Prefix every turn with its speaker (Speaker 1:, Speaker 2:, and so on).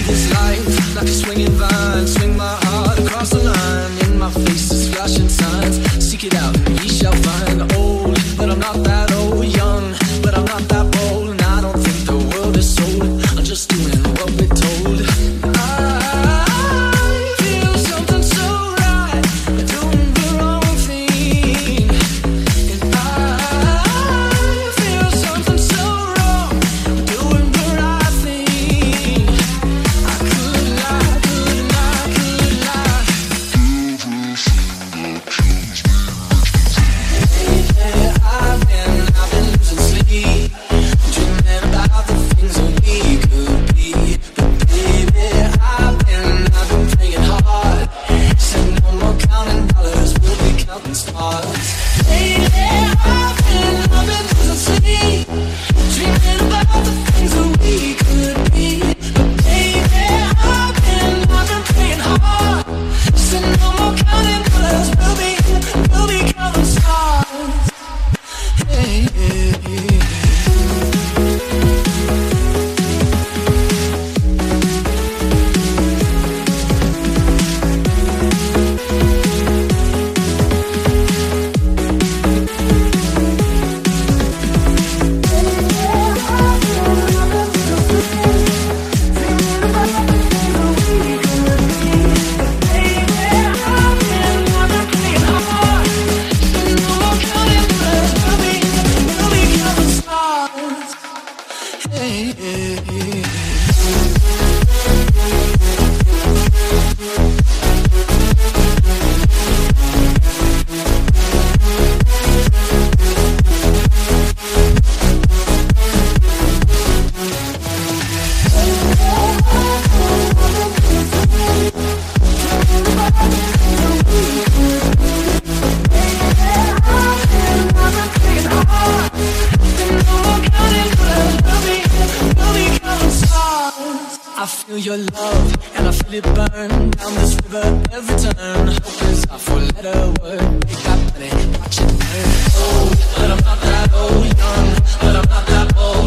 Speaker 1: this life like a swinging vine. Swing my heart across the line. In my face is flashing signs. Seek it out, ye shall find. Old, but I'm not that old. Young, but I'm not that bold. And I don't think the world is sold. I'm just doing what we're told. I feel something so right, doing the wrong thing. And I feel something so wrong, doing the right thing. I could lie, could lie, could lie. Lately I've been losing sleep, dreaming about the things that we could be. But baby, I've been playing hard. Said no more counting dollars, we'll be counting stars. Lately I've been losing sleep, dreaming about the things that we could be. But baby, I've been playing hard. Said no more counting dollars, we'll be counting stars. Hey, hey, hey. I feel your love and I feel it burn down this river every turn. Hope is a four-letter word. Make that money, watch it burn. Old, but I'm not that old. Young, but I'm not that old.